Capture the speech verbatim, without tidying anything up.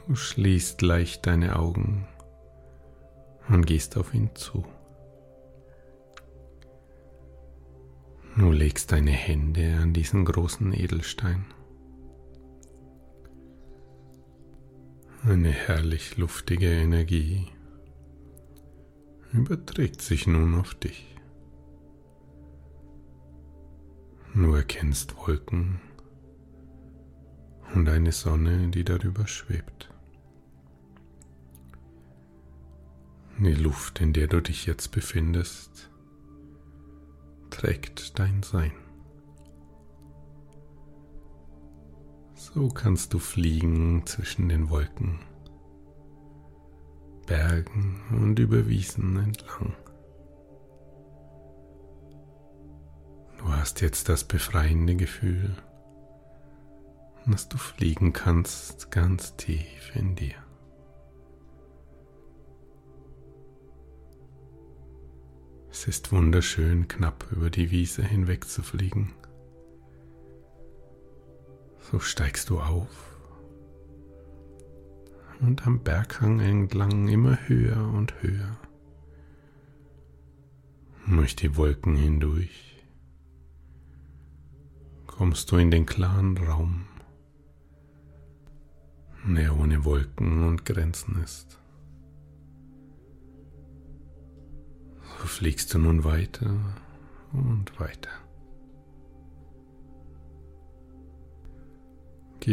Du schließt leicht deine Augen und gehst auf ihn zu. Du legst deine Hände an diesen großen Edelstein. Eine herrlich luftige Energie überträgt sich nun auf dich. Du erkennst Wolken und eine Sonne, die darüber schwebt. Die Luft, in der du dich jetzt befindest, trägt dein Sein. So kannst du fliegen zwischen den Wolken, Bergen und über Wiesen entlang. Du hast jetzt das befreiende Gefühl, dass du fliegen kannst ganz tief in dir. Es ist wunderschön, knapp über die Wiese hinweg zu fliegen. So steigst du auf und am Berghang entlang immer höher und höher, durch die Wolken hindurch, kommst du in den klaren Raum, der ohne Wolken und Grenzen ist. So fliegst du nun weiter und weiter.